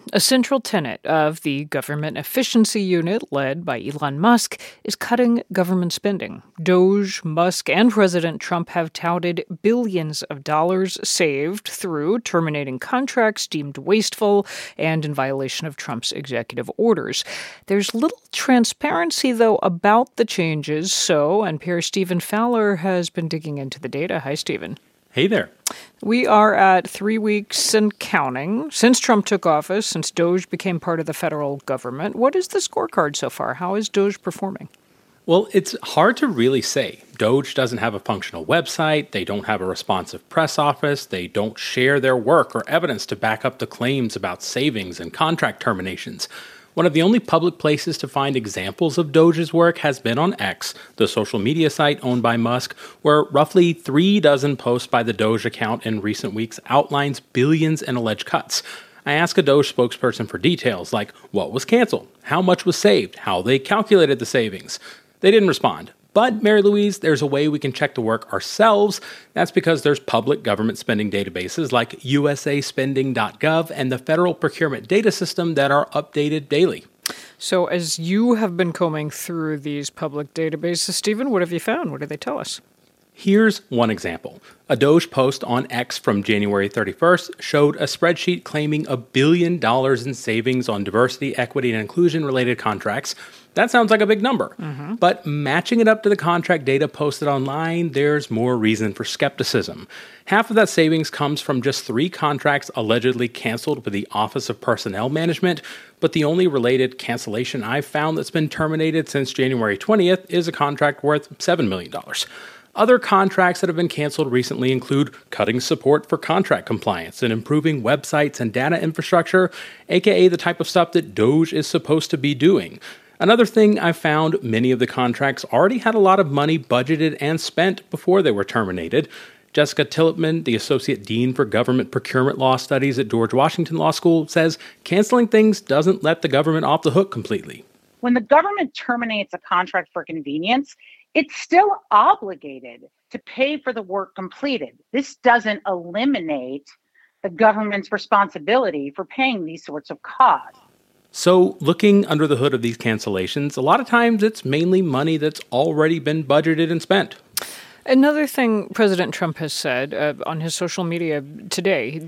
A central tenet of the government efficiency unit led by Elon Musk is cutting government spending. Doge, Musk, and President Trump have touted billions of dollars saved through terminating contracts deemed wasteful and in violation of Trump's executive orders. There's little transparency, though, about the changes, so NPR's Stephen Fowler has been digging into the data. Hi, Stephen. Hey there. We are at 3 weeks and counting since Trump took office, since Doge became part of the federal government. What is the scorecard so far? How is Doge performing? Well, it's hard to really say. Doge doesn't have a functional website, they don't have a responsive press office, they don't share their work or evidence to back up the claims about savings and contract terminations. One of the only public places to find examples of Doge's work has been on X, the social media site owned by Musk, where roughly 3 dozen posts by the Doge account in recent weeks outlines billions in alleged cuts. I asked a Doge spokesperson for details like what was canceled, how much was saved, how they calculated the savings. They didn't respond. But, Mary Louise, there's a way we can check the work ourselves. That's because there's public government spending databases like usaspending.gov and the Federal Procurement Data System that are updated daily. So as you have been combing through these public databases, Stephen, what have you found? What do they tell us? Here's one example. A Doge post on X from January 31st showed a spreadsheet claiming $1 billion in savings on diversity, equity, and inclusion-related contracts. That sounds like a big number. But matching it up to the contract data posted online, there's more reason for skepticism. Half of that savings comes from just 3 contracts allegedly canceled with the Office of Personnel Management, but the only related cancellation I've found that's been terminated since January 20th is a contract worth $7 million. Other contracts that have been canceled recently include cutting support for contract compliance and improving websites and data infrastructure, aka the type of stuff that Doge is supposed to be doing. Another thing I found, many of the contracts already had a lot of money budgeted and spent before they were terminated. Jessica Tillotman, the Associate Dean for Government Procurement Law Studies at George Washington Law School, says canceling things doesn't let the government off the hook completely. When the government terminates a contract for convenience, it's still obligated to pay for the work completed. This doesn't eliminate the government's responsibility for paying these sorts of costs. So, looking under the hood of these cancellations, a lot of times it's mainly money that's already been budgeted and spent. Another thing President Trump has said on his social media today,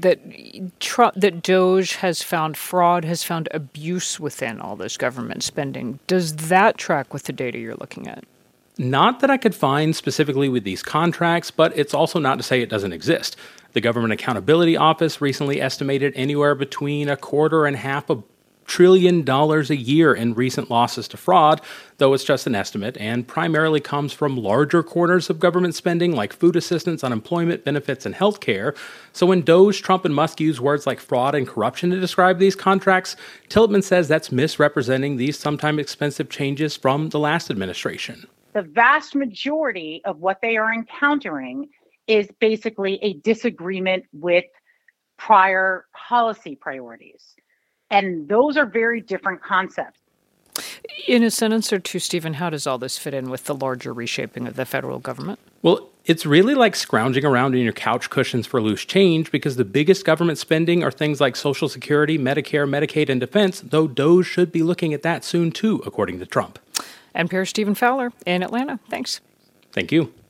that Doge has found fraud, has found abuse within all this government spending. Does that track with the data you're looking at? Not that I could find specifically with these contracts, but it's also not to say it doesn't exist. The Government Accountability Office recently estimated anywhere between $250 billion a year in recent losses to fraud, though it's just an estimate and primarily comes from larger corners of government spending like food assistance, unemployment benefits, and healthcare. So when Doge, Trump, and Musk use words like fraud and corruption to describe these contracts, Tillotman says that's misrepresenting these sometimes expensive changes from the last administration. The vast majority of what they are encountering is basically a disagreement with prior policy priorities. And those are very different concepts. In a sentence or two, Stephen, how does all this fit in with the larger reshaping of the federal government? Well, it's really like scrounging around in your couch cushions for loose change because the biggest government spending are things like Social Security, Medicare, Medicaid, and defense, though Doge should be looking at that soon too, according to Trump. NPR's Stephen Fowler in Atlanta. Thanks. Thank you.